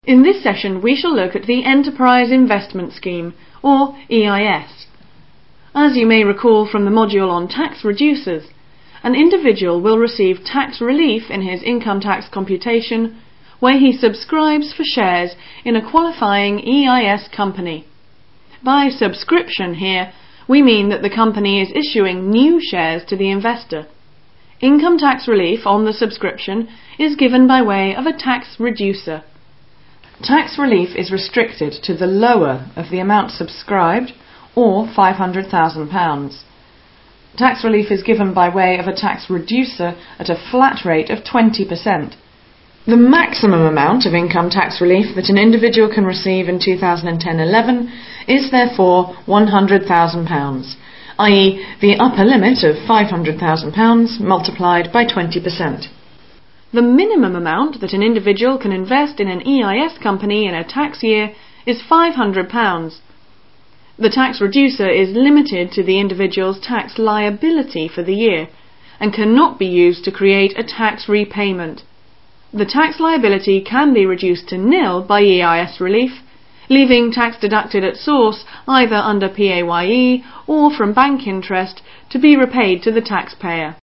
In this session we shall look at the Enterprise Investment Scheme, or EIS. As you may recall from the module on tax reducers, an individual will receive tax relief in his income tax computation where he subscribes for shares in a qualifying EIS company. By subscription here, we mean that the company is issuing new shares to the investor. Income tax relief on the subscription is given by way of a tax reducer. Tax relief is restricted to the lower of the amount subscribed, or £500,000. Tax relief is given by way of a tax reducer at a flat rate of 20%. The maximum amount of income tax relief that an individual can receive in 2010-11 is therefore £100,000, i.e. the upper limit of £500,000 multiplied by 20%. The minimum amount that an individual can invest in an EIS company in a tax year is £500. The tax reducer is limited to the individual's tax liability for the year and cannot be used to create a tax repayment. The tax liability can be reduced to nil by EIS relief, leaving tax deducted at source either under PAYE or from bank interest to be repaid to the taxpayer.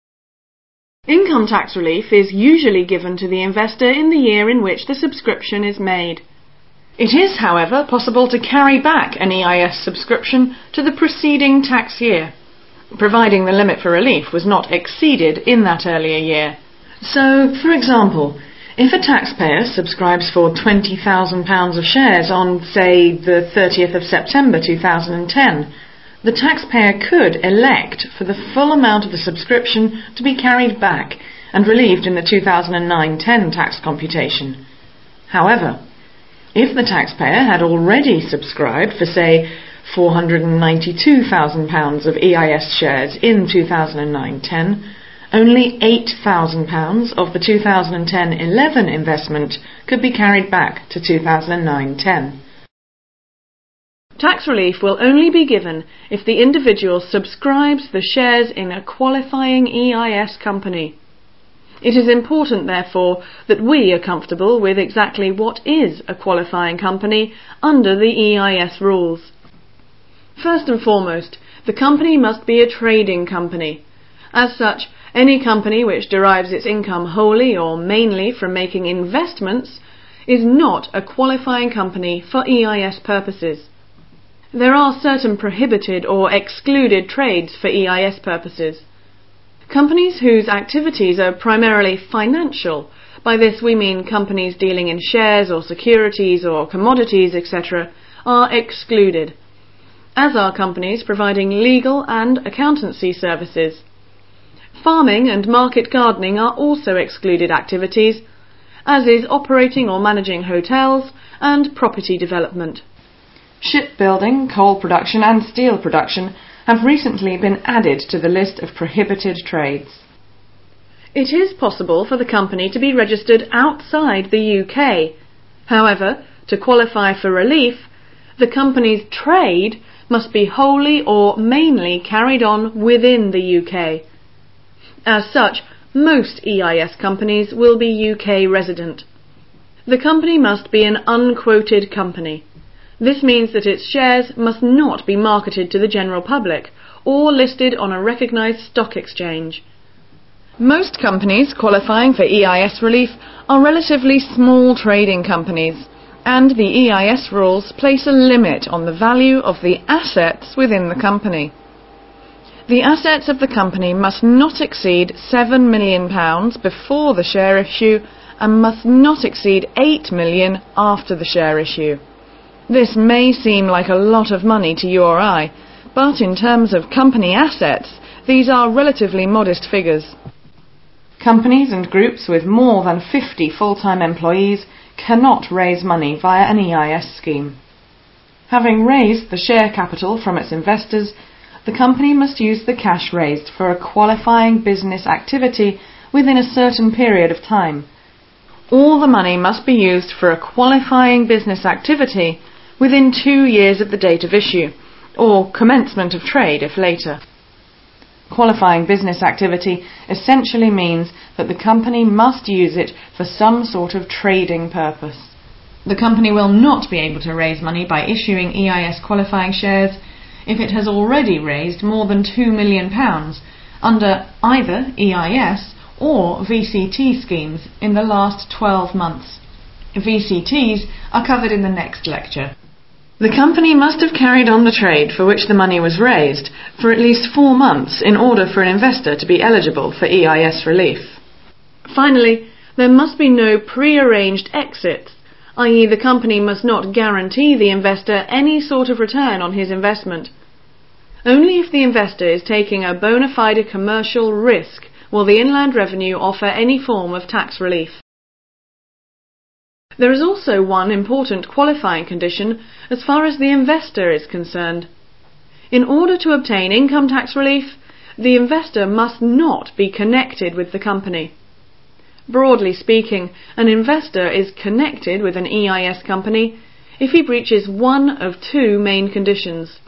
Income tax relief is usually given to the investor in the year in which the subscription is made. It is, however, possible to carry back an EIS subscription to the preceding tax year, providing the limit for relief was not exceeded in that earlier year. So, for example, if a taxpayer subscribes for £20,000 of shares on, say, the 30th of September 2010, the taxpayer could elect for the full amount of the subscription to be carried back and relieved in the 2009-10 tax computation. However, if the taxpayer had already subscribed for, say, £492,000 of EIS shares in 2009-10, only £8,000 of the 2010-11 investment could be carried back to 2009-10. Tax relief will only be given if the individual subscribes the shares in a qualifying EIS company. It is important, therefore, that we are comfortable with exactly what is a qualifying company under the EIS rules. First and foremost, the company must be a trading company. As such, any company which derives its income wholly or mainly from making investments is not a qualifying company for EIS purposes. There are certain prohibited or excluded trades for EIS purposes. Companies whose activities are primarily financial, by this we mean companies dealing in shares or securities or commodities, etc., are excluded, as are companies providing legal and accountancy services. Farming and market gardening are also excluded activities, as is operating or managing hotels and property development. Shipbuilding, coal production and steel production have recently been added to the list of prohibited trades. It is possible for the company to be registered outside the UK. However, to qualify for relief, the company's trade must be wholly or mainly carried on within the UK. As such, most EIS companies will be UK resident. The company must be an unquoted company. This means that its shares must not be marketed to the general public or listed on a recognised stock exchange. Most companies qualifying for EIS relief are relatively small trading companies, and the EIS rules place a limit on the value of the assets within the company. The assets of the company must not exceed £7 million before the share issue and must not exceed £8 million after the share issue. This may seem like a lot of money to you or I, but in terms of company assets, these are relatively modest figures. Companies and groups with more than 50 full-time employees cannot raise money via an EIS scheme. Having raised the share capital from its investors, the company must use the cash raised for a qualifying business activity within a certain period of time. All the money must be used for a qualifying business activity within 2 years of the date of issue, or commencement of trade if later. Qualifying business activity essentially means that the company must use it for some sort of trading purpose. The company will not be able to raise money by issuing EIS qualifying shares if it has already raised more than £2 million under either EIS or VCT schemes in the last 12 months. VCTs are covered in the next lecture. The company must have carried on the trade for which the money was raised for at least 4 months in order for an investor to be eligible for EIS relief. Finally, there must be no pre-arranged exits, i.e. the company must not guarantee the investor any sort of return on his investment. Only if the investor is taking a bona fide commercial risk will the Inland Revenue offer any form of tax relief. There is also one important qualifying condition as far as the investor is concerned. In order to obtain income tax relief, the investor must not be connected with the company. Broadly speaking, an investor is connected with an EIS company if he breaches one of two main conditions.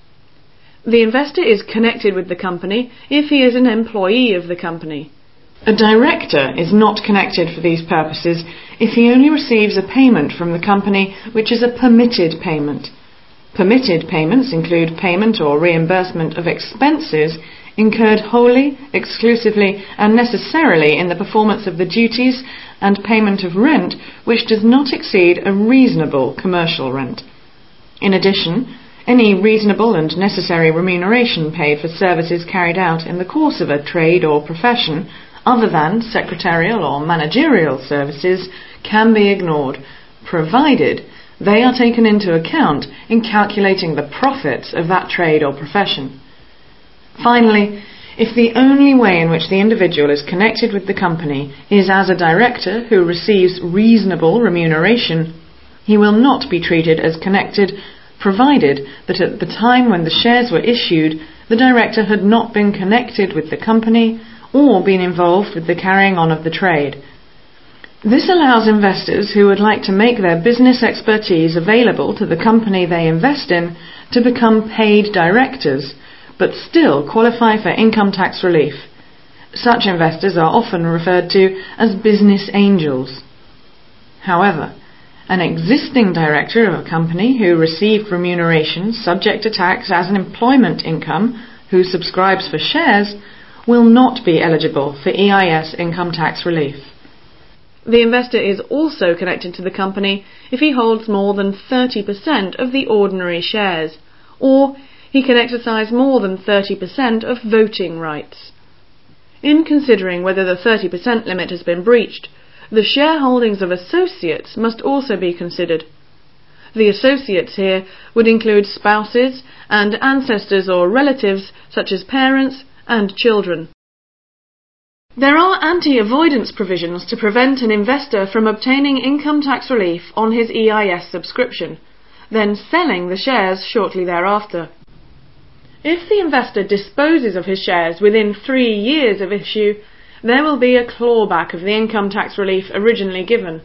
The investor is connected with the company if he is an employee of the company. A director is not connected for these purposes if he only receives a payment from the company which is a permitted payment. Permitted payments include payment or reimbursement of expenses incurred wholly, exclusively and necessarily in the performance of the duties, and payment of rent which does not exceed a reasonable commercial rent. In addition, any reasonable and necessary remuneration paid for services carried out in the course of a trade or profession other than secretarial or managerial services can be ignored, provided they are taken into account in calculating the profits of that trade or profession. Finally, if the only way in which the individual is connected with the company is as a director who receives reasonable remuneration, he will not be treated as connected, provided that at the time when the shares were issued, the director had not been connected with the company or been involved with the carrying on of the trade. This allows investors who would like to make their business expertise available to the company they invest in to become paid directors, but still qualify for income tax relief. Such investors are often referred to as business angels. However, an existing director of a company who received remuneration subject to tax as an employment income, who subscribes for shares, will not be eligible for EIS income tax relief. The investor is also connected to the company if he holds more than 30% of the ordinary shares, or he can exercise more than 30% of voting rights. In considering whether the 30% limit has been breached, the shareholdings of associates must also be considered. The associates here would include spouses and ancestors or relatives such as parents and children. There are anti-avoidance provisions to prevent an investor from obtaining income tax relief on his EIS subscription, then selling the shares shortly thereafter. If the investor disposes of his shares within 3 years of issue, there will be a clawback of the income tax relief originally given.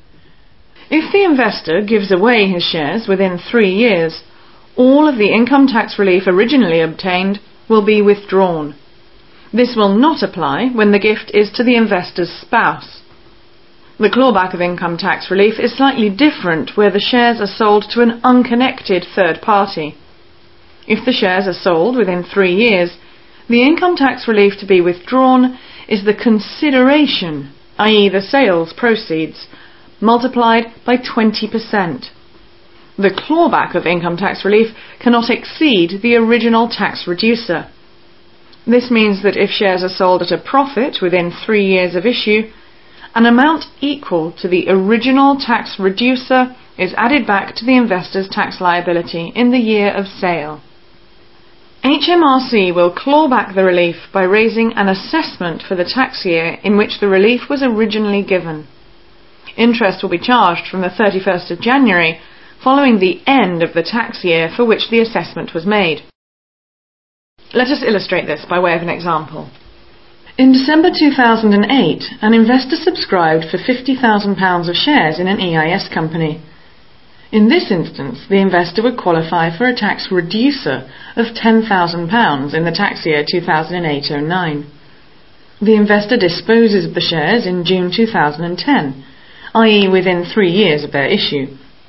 If the investor gives away his shares within 3 years, all of the income tax relief originally obtained will be withdrawn. This will not apply when the gift is to the investor's spouse. The clawback of income tax relief is slightly different where the shares are sold to an unconnected third party. If the shares are sold within 3 years, the income tax relief to be withdrawn is the consideration, i.e. the sales proceeds, multiplied by 20%. The clawback of income tax relief cannot exceed the original tax reducer. This means that if shares are sold at a profit within 3 years of issue, an amount equal to the original tax reducer is added back to the investor's tax liability in the year of sale. HMRC will claw back the relief by raising an assessment for the tax year in which the relief was originally given. Interest will be charged from the 31st of January, following the end of the tax year for which the assessment was made. Let us illustrate this by way of an example. In December 2008, an investor subscribed for £50,000 of shares in an EIS company. In this instance, the investor would qualify for a tax reducer of £10,000 in the tax year 2008-09. The investor disposes of the shares in June 2010, i.e. within 3 years of their issue.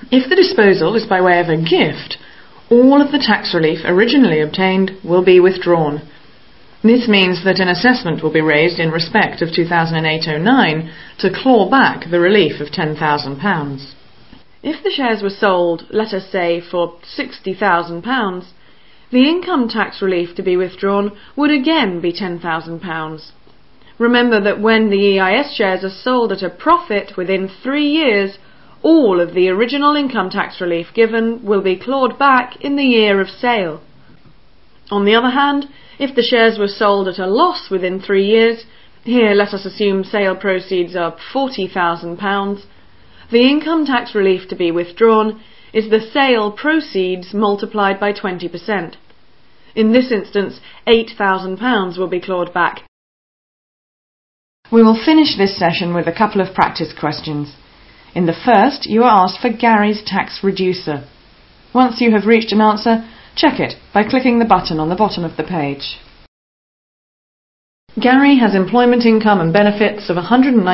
If the disposal is by way of a gift, all of the tax relief originally obtained will be withdrawn. This means that an assessment will be raised in respect of 2008-09 to claw back the relief of £10,000. If the shares were sold, let us say, for £60,000, the income tax relief to be withdrawn would again be £10,000. Remember that when the EIS shares are sold at a profit within 3 years, all of the original income tax relief given will be clawed back in the year of sale. On the other hand, if the shares were sold at a loss within 3 years, here let us assume sale proceeds are £40,000, the income tax relief to be withdrawn is the sale proceeds multiplied by 20%. In this instance, £8,000 will be clawed back. We will finish this session with a couple of practice questions. In the first, you are asked for Gary's tax reducer. Once you have reached an answer, check it by clicking the button on the bottom of the page. Gary has employment income and benefits of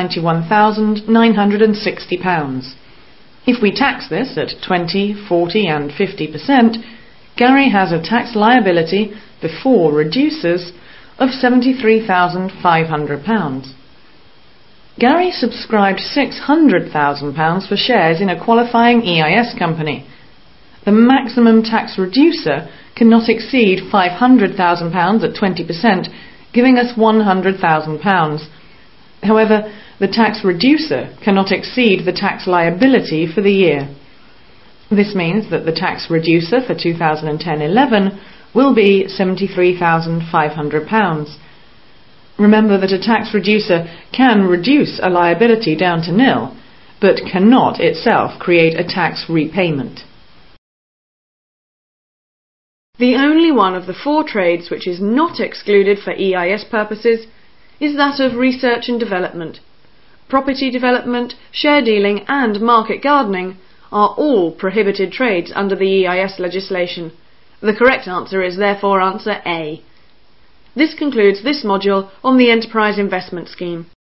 £191,960. If we tax this at 20, 40 and 50%, Gary has a tax liability before reducers of £73,500. Gary subscribed £600,000 for shares in a qualifying EIS company. The maximum tax reducer cannot exceed £500,000 at 20%, giving us £100,000. However, the tax reducer cannot exceed the tax liability for the year. This means that the tax reducer for 2010-11 will be £73,500. Remember that a tax reducer can reduce a liability down to nil, but cannot itself create a tax repayment. The only one of the 4 trades which is not excluded for EIS purposes is that of research and development. Property development, share dealing and market gardening are all prohibited trades under the EIS legislation. The correct answer is therefore answer A. This concludes this module on the Enterprise Investment Scheme.